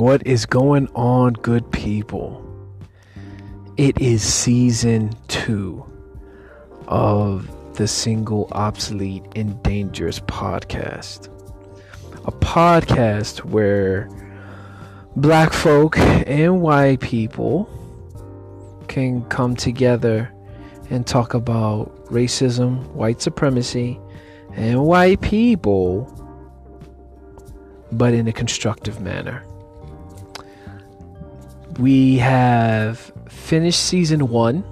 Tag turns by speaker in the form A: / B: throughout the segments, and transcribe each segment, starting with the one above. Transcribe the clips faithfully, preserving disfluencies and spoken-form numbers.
A: What is going on, good people? It is season two of the Single, Obsolete, and Dangerous podcast. A podcast where black folk and white people can come together and talk about racism, white supremacy, and white people, but in a constructive manner. We have finished season one.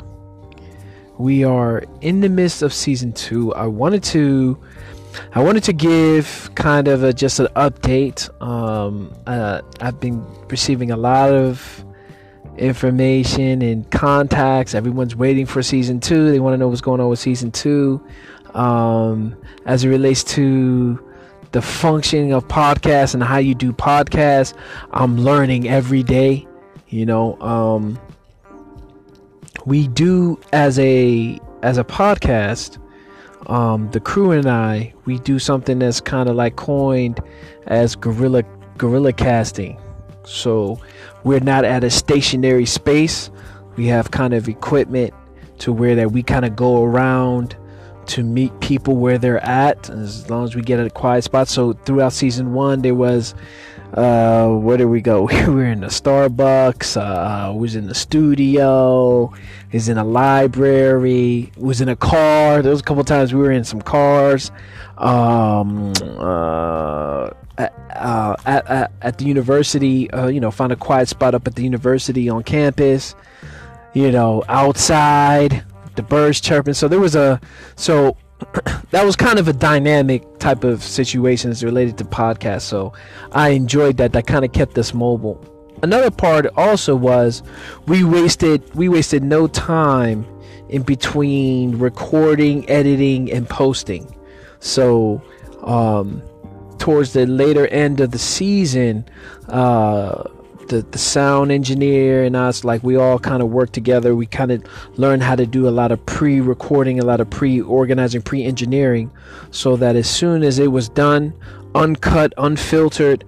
A: We are in the midst of season two. I wanted to, I wanted to give kind of a, just an update. Um, uh, I've been receiving a lot of information and contacts. Everyone's waiting for season two. They want to know what's going on with season two, um, as it relates to the functioning of podcasts and how you do podcasts. I'm learning every day. You know, um, we do as a as a podcast, um, the crew and I, we do something that's kind of like coined as guerrilla guerrilla casting. So we're not at a stationary space. We have kind of equipment to where that we kind of go around to meet people where they're at, as long as we get at a quiet spot. So throughout season one, there was uh where did we go? We were in the Starbucks, uh was in the studio, was in a library, was in a car. There was a couple times we were in some cars, um uh at, uh, at, at, at the university, uh, you know, found a quiet spot up at the university on campus, you know, outside, the birds chirping. So there was a so that was kind of a dynamic type of situation as related to podcasts. So I enjoyed that. That kind of kept us mobile. Another part also was we wasted we wasted no time in between recording, editing, and posting. So um, towards the later end of the season, uh, the the sound engineer and us, like, we all kind of worked together. We kind of learned how to do a lot of pre-recording, a lot of pre-organizing, pre-engineering, so that as soon as it was done, uncut, unfiltered,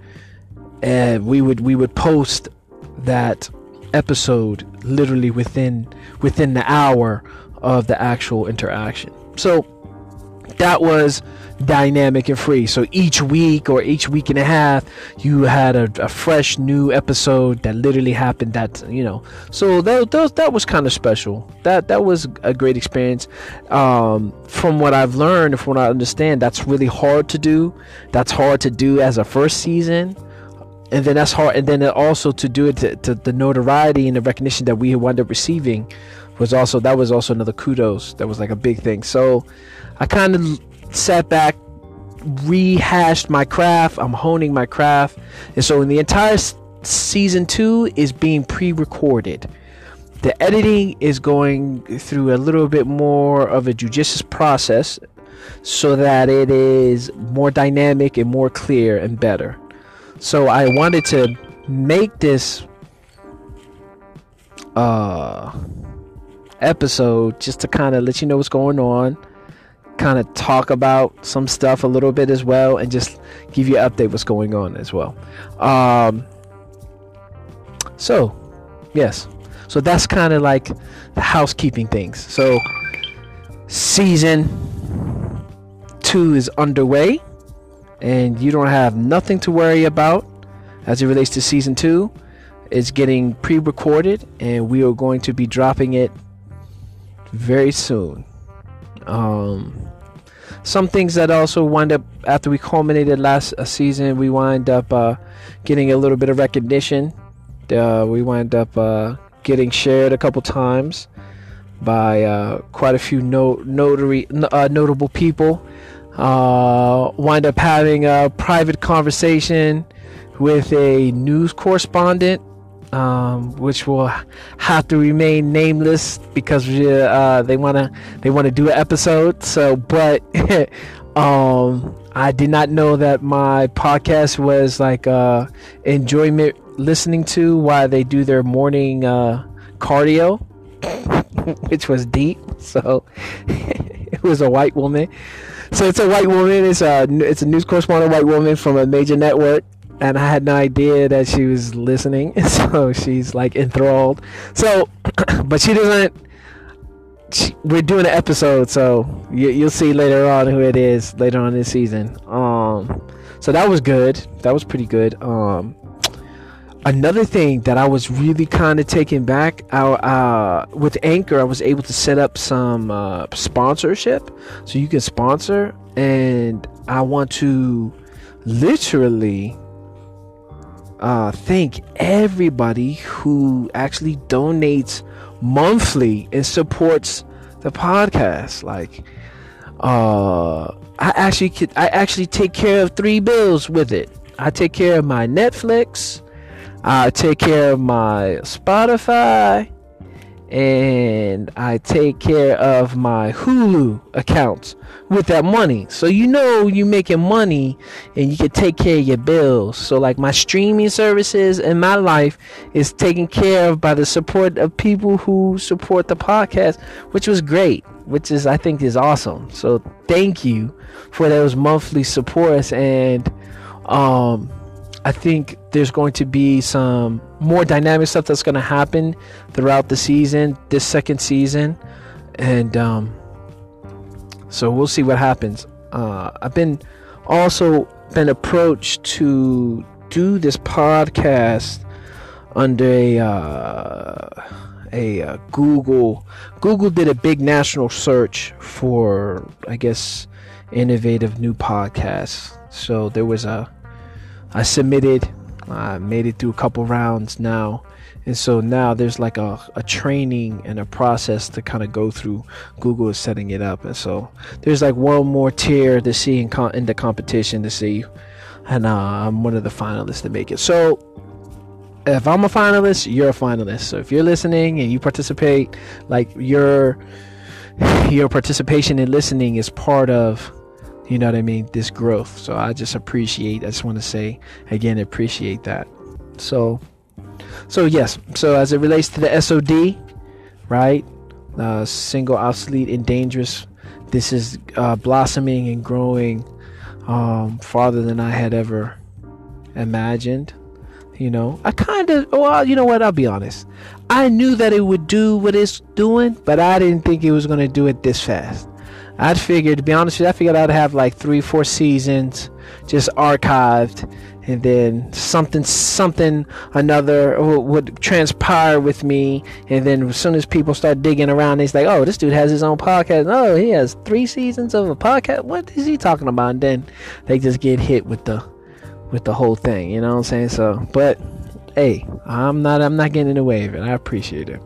A: and we would we would post that episode literally within within the hour of the actual interaction. So that was dynamic and free. So each week or each week and a half, you had a, a fresh new episode that literally happened. That, you know, so that that, that was kind of special. That that was a great experience. Um, from what I've learned, from what I understand, that's really hard to do. That's hard to do as a first season. And then that's hard. And then also to do it to, to the notoriety and the recognition that we wound up receiving was also, that was also another kudos. That was like a big thing. So I kind of sat back, rehashed my craft. I'm honing my craft. And so in the entire s- season two is being pre-recorded. The editing is going through a little bit more of a judicious process so that it is more dynamic and more clear and better. So I wanted to make this uh, episode just to kind of let you know what's going on, kind of talk about some stuff a little bit as well, and just give you an update what's going on as well. Um, so, yes. So that's kind of like the housekeeping things. So season two is underway, and you don't have nothing to worry about as it relates to season two. It's getting pre-recorded, and we are going to be dropping it very soon. Um, some things that also wind up, after we culminated last uh, season, we wind up uh, getting a little bit of recognition. Uh, we wind up uh, getting shared a couple times by uh, quite a few no- notary, uh, notable people. Uh, wind up having a private conversation with a news correspondent, um, which will have to remain nameless because uh, they wanna they wanna do an episode. So, but um, I did not know that my podcast was like uh, enjoyment listening to while they do their morning uh, cardio, which was deep. So it was a white woman. So it's a white woman. It's a it's a news correspondent white woman from a major network, and I had no idea that she was listening. So she's like enthralled. So, but she doesn't. She, we're doing an episode, so you, you'll see later on who it is later on this season. Um, so that was good. That was pretty good. Um, another thing that I was really kind of taken back, I, uh, with Anchor, I was able to set up some uh, sponsorship, so you can sponsor, and I want to literally uh, thank everybody who actually donates monthly and supports the podcast. Like, uh, I actually could, I actually take care of three bills with it. I take care of my Netflix, I take care of my Spotify, and I take care of my Hulu accounts with that money. So you know you're making money and you can take care of your bills. So like my streaming services and my life is taken care of by the support of people who support the podcast, which was great, which is I think is awesome. So thank you for those monthly supports. And um I think there's going to be some more dynamic stuff that's going to happen throughout the season, this second season. And um, so we'll see what happens. Uh, I've been also been approached to do this podcast under a, uh, a uh, Google. Google did a big national search for, I guess, innovative new podcasts. So there was a I submitted, I uh, made it through a couple rounds now, and so now there's like a, a training and a process to kind of go through. Google is setting it up, and so there's like one more tier to see in, con- in the competition to see, and uh, I'm one of the finalists to make it. So if I'm a finalist, you're a finalist. So if you're listening and you participate, like your your participation in listening is part of, you know what I mean, this growth. So I just appreciate, I just want to say again, appreciate that. So, so yes, so as it relates to the S O D, right, uh, single, obsolete, and dangerous, this is uh, blossoming and growing um, farther than I had ever imagined. You know, I kind of, well, you know what, I'll be honest, I knew that it would do what it's doing, but I didn't think it was going to do it this fast. I'd figured, to be honest with you, I figured I'd have like three, four seasons just archived, and then something, something, another would transpire with me, and then as soon as people start digging around, it's like, oh, this dude has his own podcast. Oh, he has three seasons of a podcast. What is he talking about? And then they just get hit with the, with the whole thing. You know what I'm saying? So, but hey, I'm not, I'm not getting in the way of it. I appreciate it.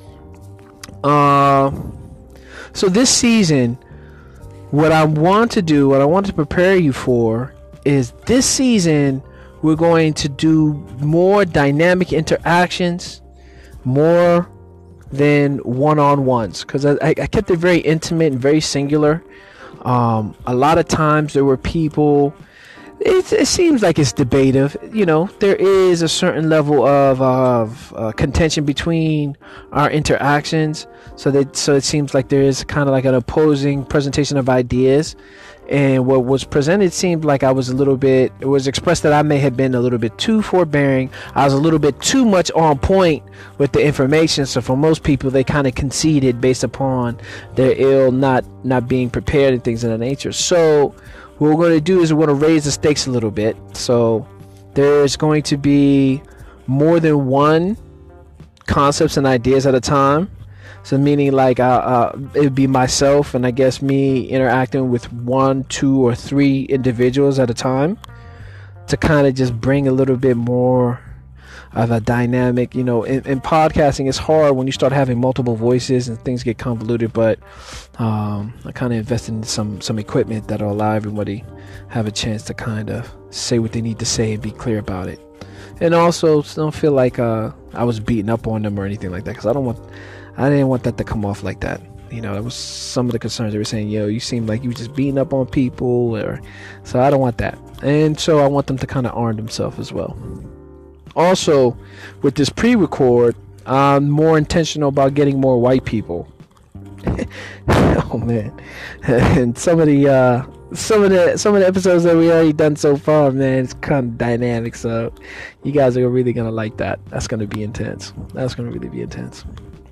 A: Uh, so this season, what I want to do, what I want to prepare you for, is this season we're going to do more dynamic interactions, more than one-on-ones, because I, I kept it very intimate and very singular. Um, a lot of times there were people, it, it seems like it's debative, you know, there is a certain level of, of uh, contention between our interactions. So that so it seems like there is kind of like an opposing presentation of ideas, and what was presented seemed like I was a little bit, it was expressed that I may have been a little bit too forbearing. I was a little bit too much on point with the information. So for most people, they kind of conceded based upon their ill not not being prepared and things of that nature. So what we're going to do is we're going to raise the stakes a little bit. So there's going to be more than one concepts and ideas at a time. So meaning like uh, uh, it would be myself and I guess me interacting with one, two, or three individuals at a time to kind of just bring a little bit more of a dynamic. You know, in, in podcasting, it's hard when you start having multiple voices and things get convoluted. But um, I kind of invested in some some equipment that'll allow everybody have a chance to kind of say what they need to say and be clear about it. And also don't feel like uh, I was beating up on them or anything like that, because I don't want. I didn't want that to come off like that. You know, that was some of the concerns. They were saying, yo, you seem like you were just beating up on people. Or so I don't want that. And so I want them to kind of arm themselves as well. Also, with this pre-record, I'm more intentional about getting more white people. Oh man, and some of the uh, some of the some of the episodes that we already done so far, man, it's kind of dynamic. So you guys are really gonna like that. That's gonna be intense. That's gonna really be intense.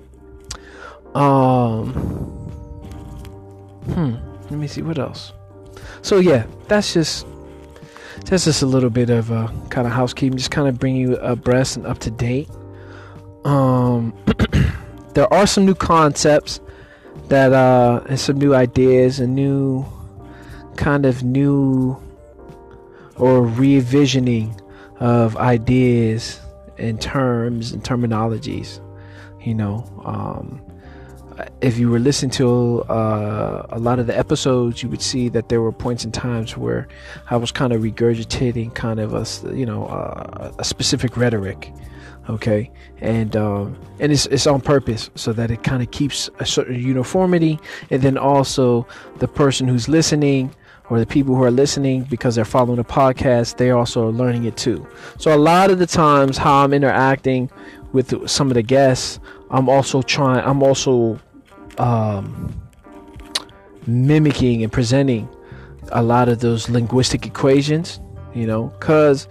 A: Um, hmm. Let me see what else. So yeah, that's just that's just a little bit of uh, kind of housekeeping, just kind of bring you abreast and up to date. Um, there are some new concepts that uh, and some new ideas, and new kind of new or revisioning of ideas and terms and terminologies. You know, um, if you were listening to uh, a lot of the episodes, you would see that there were points in times where I was kind of regurgitating kind of a, you know, uh, a specific rhetoric. Okay. And, um, and it's, it's on purpose so that it kind of keeps a certain uniformity. And then also the person who's listening, or the people who are listening because they're following the podcast, they also are learning it too. So a lot of the times how I'm interacting with some of the guests, I'm also trying, I'm also um, mimicking and presenting a lot of those linguistic equations, you know, because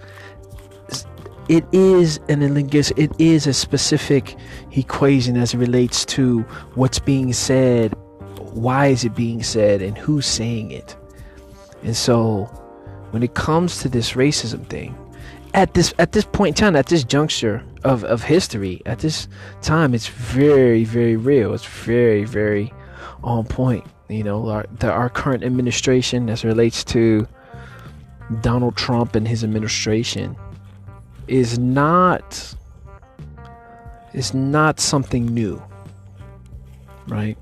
A: it is an a linguist, it is a specific equation as it relates to what's being said, why is it being said, and who's saying it. And so when it comes to this racism thing, at this at this point in time, at this juncture of, of history, at this time, it's very, very real. It's very, very on point. You know, our, the, our current administration, as it relates to Donald Trump and his administration, is not is not something new, right?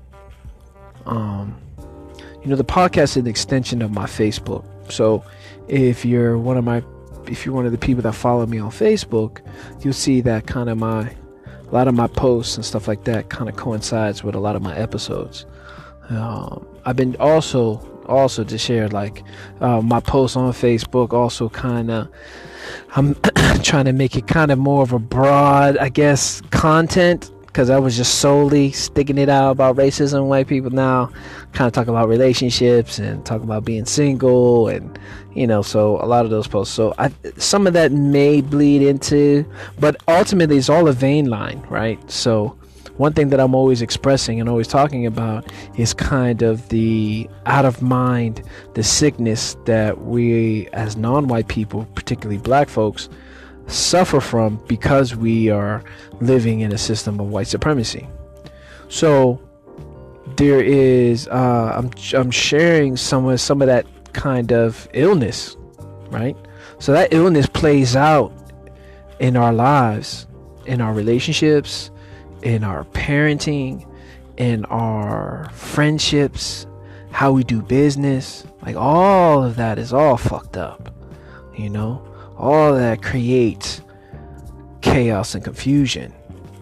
A: Um, you know, the podcast is an extension of my Facebook. So if you're one of my if you're one of the people that follow me on Facebook, you'll see that kind of my a lot of my posts and stuff like that kind of coincides with a lot of my episodes. Um, I've been also also to share like uh, my posts on Facebook. Also, kind of I'm trying to make it kind of more of a broad, I guess, content, because I was just solely sticking it out about racism, white people. Now kind of talk about relationships and talk about being single, and you know, so a lot of those posts. So I, some of that may bleed into, but ultimately it's all a vein line, right? So one thing that I'm always expressing and always talking about is kind of the out of mind, the sickness that we as non-white people, particularly black folks, suffer from because we are living in a system of white supremacy. So there is uh, I'm I'm sharing some of some of that kind of illness, right? So that illness plays out in our lives, in our relationships, in our parenting, in our friendships, how we do business. Like all of that is all fucked up, you know? All of that creates chaos and confusion.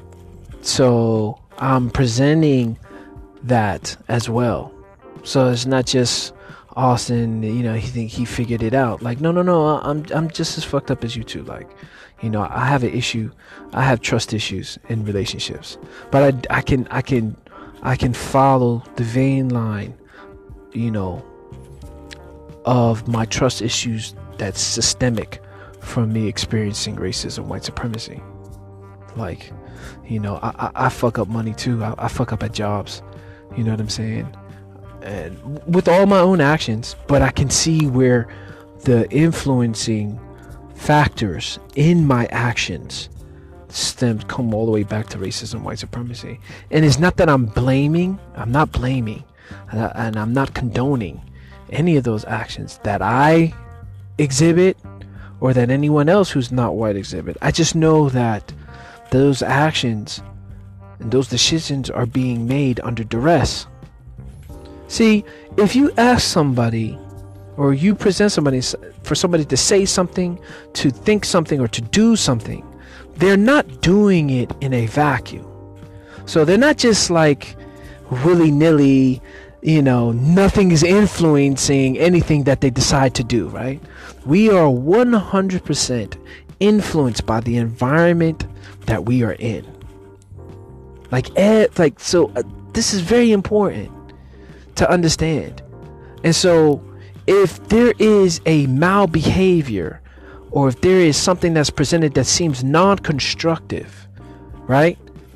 A: So I'm presenting that as well. So it's not just Austin, you know, he think he figured it out. Like, no, no, no, I'm I'm just as fucked up as you two. Like, you know, I have an issue. I have trust issues in relationships, but I, I can I can I can follow the vein line, you know, of my trust issues that's systemic from me experiencing racism, white supremacy. Like, you know, I, I, I fuck up money too. I, I fuck up at jobs. You know what I'm saying? And with all my own actions, but I can see where the influencing factors in my actions stem come all the way back to racism, white supremacy. And it's not that I'm blaming. I'm not blaming, and I'm not condoning any of those actions that I exhibit or that anyone else who's not white exhibit. I just know that those actions and those decisions are being made under duress. See, if you ask somebody, or you present somebody for somebody to say something, to think something, or to do something, they're not doing it in a vacuum. So they're not just like willy-nilly, you know, nothing is influencing anything that they decide to do, right? We are one hundred percent influenced by the environment that we are in. Like, eh, like so, uh, this is very important to understand. And so if there is a malbehavior, or if there is something that's presented that seems non-constructive, right?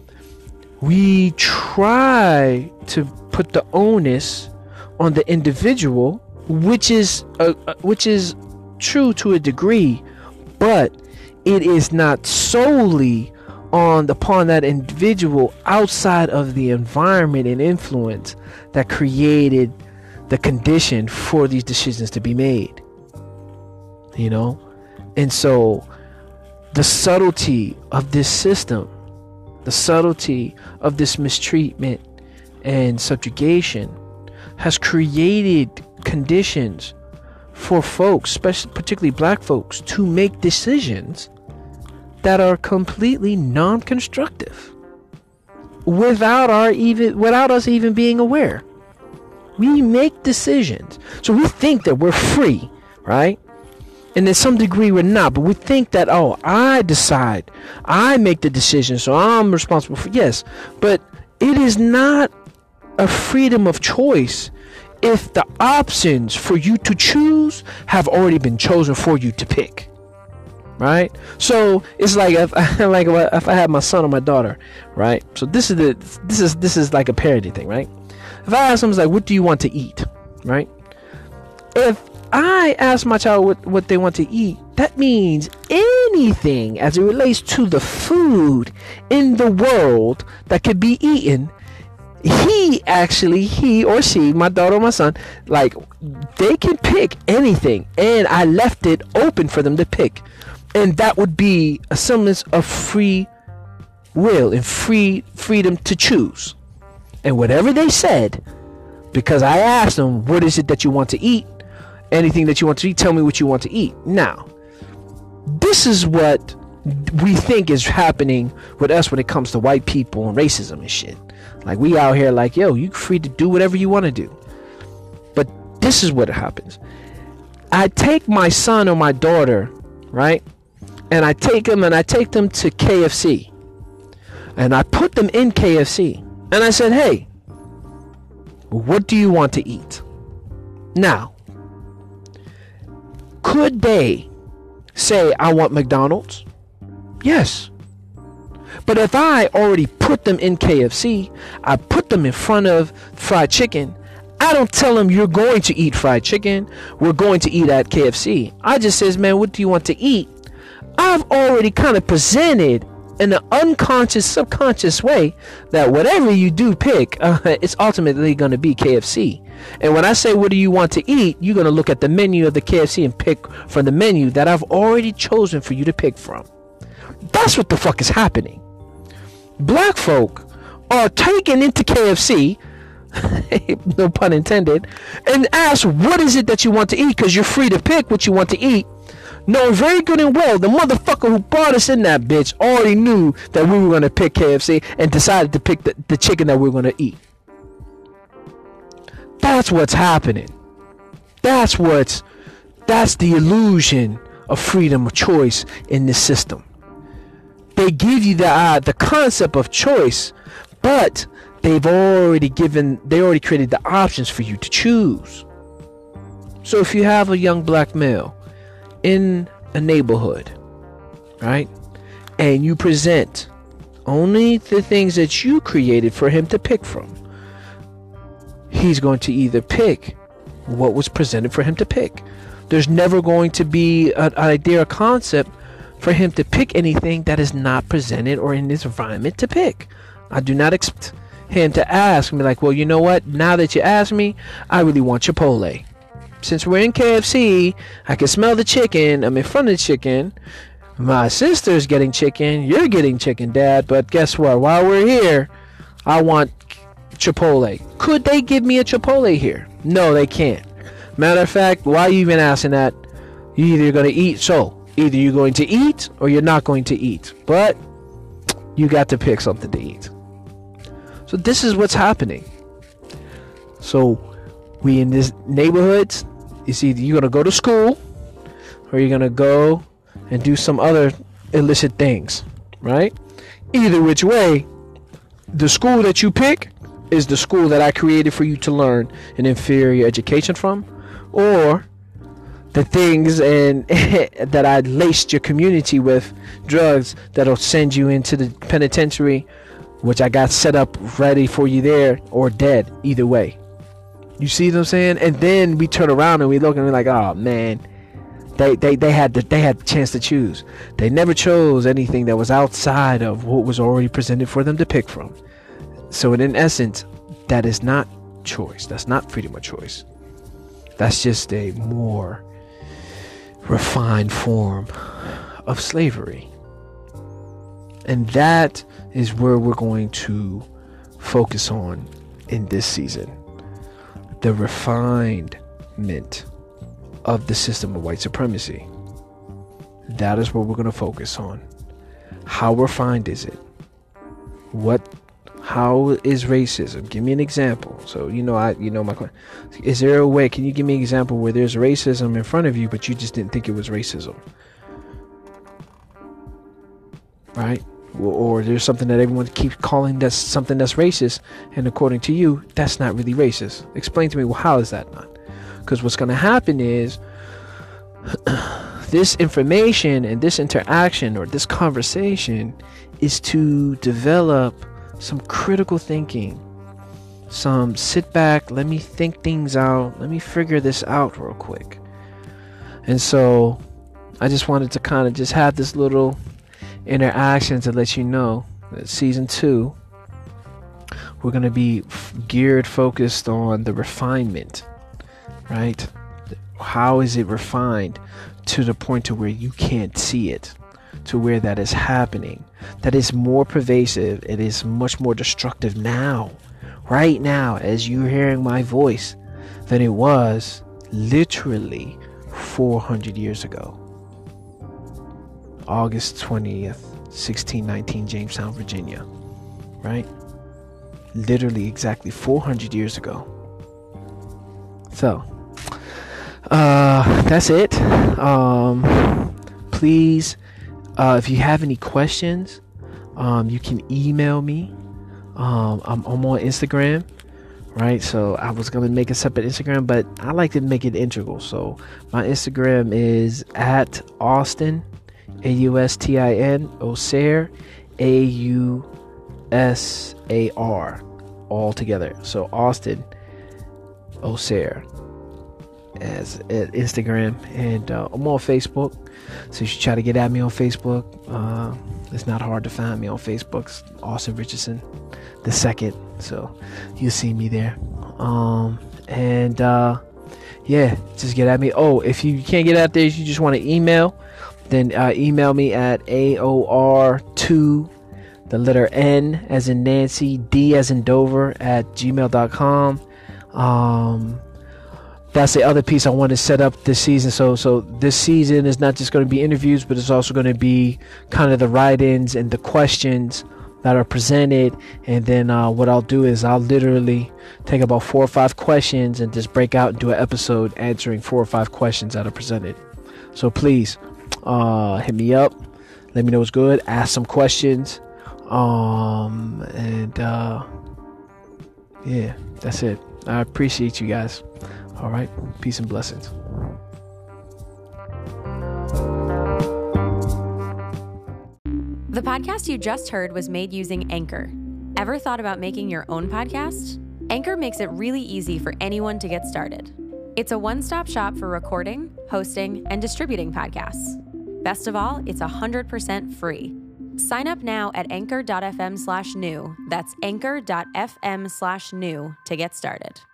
A: We try to put the onus on the individual, which is uh, which is true to a degree, but it is not solely on upon that individual outside of the environment and influence that created the condition for these decisions to be made. You know? And so the subtlety of this system, the subtlety of this mistreatment and subjugation has created conditions for folks, especially particularly black folks, to make decisions that are completely non-constructive without our even without us even being aware. We make decisions. So we think that we're free, right? And in some degree we're not, but we think that, oh, I decide, I make the decision, so I'm responsible for, yes, but it is not a freedom of choice if the options for you to choose have already been chosen for you to pick, right? So it's like if I, like if I had my son or my daughter, right? So this is the this is this is like a parody thing, right? If I ask them, like, what do you want to eat, right? If I ask my child what, what they want to eat, that means anything as it relates to the food in the world that could be eaten. He actually, he or she, my daughter or my son, like, they can pick anything, and I left it open for them to pick, and that would be a semblance of free will and free freedom to choose. And whatever they said, because I asked them, what is it that you want to eat? Anything that you want to eat, tell me what you want to eat. Now, this is what we think is happening with us when it comes to white people and racism and shit. Like, we out here like, yo, you free to do whatever you want to do. But this is what happens. I take my son or my daughter, right? And I take them and I take them to K F C. And I put them in K F C. And I said, hey, what do you want to eat? Now, could they say, I want McDonald's? Yes. But if I already put them in K F C, I put them in front of fried chicken, I don't tell them you're going to eat fried chicken, we're going to eat at K F C. I just says, man, what do you want to eat? I've already kind of presented in an unconscious, subconscious way that whatever you do pick, uh, it's ultimately going to be K F C. And when I say, what do you want to eat? You're going to look at the menu of the K F C and pick from the menu that I've already chosen for you to pick from. That's what the fuck is happening. Black folk are taken into K F C, no pun intended, and ask, what is it that you want to eat? Because you're free to pick what you want to eat. Knowing very good and well, the motherfucker who brought us in that bitch already knew that we were going to pick K F C and decided to pick the, the chicken that we were going to eat. That's what's happening. That's what's, that's the illusion of freedom of choice in this system. They give you the uh, the concept of choice, but they've already given, they already created the options for you to choose. So if you have a young black male in a neighborhood, right, and you present only the things that you created for him to pick from, he's going to either pick what was presented for him to pick. There's never going to be an idea or concept for him to pick anything that is not presented or in this environment to pick. I do not expect him to ask me like, well, you know what, now that you asked me, I really want Chipotle. Since we're in K F C, I can smell the chicken, I'm in front of the chicken, my sister's getting chicken, you're getting chicken, Dad, but guess what, while we're here, I want Chipotle. Could they give me a Chipotle here? No, they can't. Matter of fact, why are you even asking that? You're either going to eat, so either you're going to eat or you're not going to eat, but you got to pick something to eat. So this is what's happening. So we in this neighborhood, it's either you're going to go to school or you're going to go and do some other illicit things, right? Either which way, the school that you pick is the school that I created for you to learn an inferior education from, or the things and that I laced your community with, drugs that'll send you into the penitentiary, which I got set up ready for you there, or dead, either way. You see what I'm saying? And then we turn around and we look and we're like, oh man, they they they had the, they had the chance to choose. They never chose anything that was outside of what was already presented for them to pick from. So in essence, that is not choice. That's not freedom of choice. That's just a more refined form of slavery. And that is where we're going to focus on in this season. The refinement of the system of white supremacy. That is what we're going to focus on. How refined is it? What How is racism? Give me an example. So, you know, I, you know, my question. Is there a way, can you give me an example where there's racism in front of you, but you just didn't think it was racism? Right? Or, or there's something that everyone keeps calling that's something that's racist, and according to you, that's not really racist. Explain to me, well, how is that not? Because what's going to happen is this information and this interaction or this conversation is to develop some critical thinking, some sit back, let me think things out, let me figure this out real quick. And so I just wanted to kind of just have this little interaction to let you know that season two, we're going to be f- geared, focused on the refinement, right? How is it refined to the point to where you can't see it, to where that is happening, that is more pervasive, it is much more destructive now, right now, as you're hearing my voice, than it was literally four hundred years ago. August twentieth, sixteen nineteen, Jamestown, Virginia, right? Literally exactly four hundred years ago. So, uh, that's it. Um, please, Uh, if you have any questions, um, you can email me. Um, I'm, I'm on Instagram, right? So I was going to make a separate Instagram, but I like to make it integral. So my Instagram is at Austin, A U S T I N, Ausair, A U S A R, all together. So Austin, Ausair, as at Instagram, and uh, I'm on Facebook. So you should try to get at me on Facebook. Uh, it's not hard to find me on Facebook. It's Austin Richardson the second. So you'll see me there. Um, and uh, yeah, just get at me. Oh, if you can't get out there, you just want to email, then uh, email me at A O R two, the letter N as in Nancy, D as in Dover at gmail dot com. Um, That's the other piece I want to set up this season. So so this season is not just going to be interviews, but it's also going to be kind of the write-ins and the questions that are presented. And then uh, what I'll do is I'll literally take about four or five questions and just break out and do an episode answering four or five questions that are presented. So please uh, hit me up. Let me know what's good. Ask some questions. Um, and uh, yeah, that's it. I appreciate you guys. All right. Peace and blessings.
B: The podcast you just heard was made using Anchor. Ever thought about making your own podcast? Anchor makes it really easy for anyone to get started. It's a one-stop shop for recording, hosting, and distributing podcasts. Best of all, it's one hundred percent free. Sign up now at anchor.fm slash new. That's anchor.fm slash new to get started.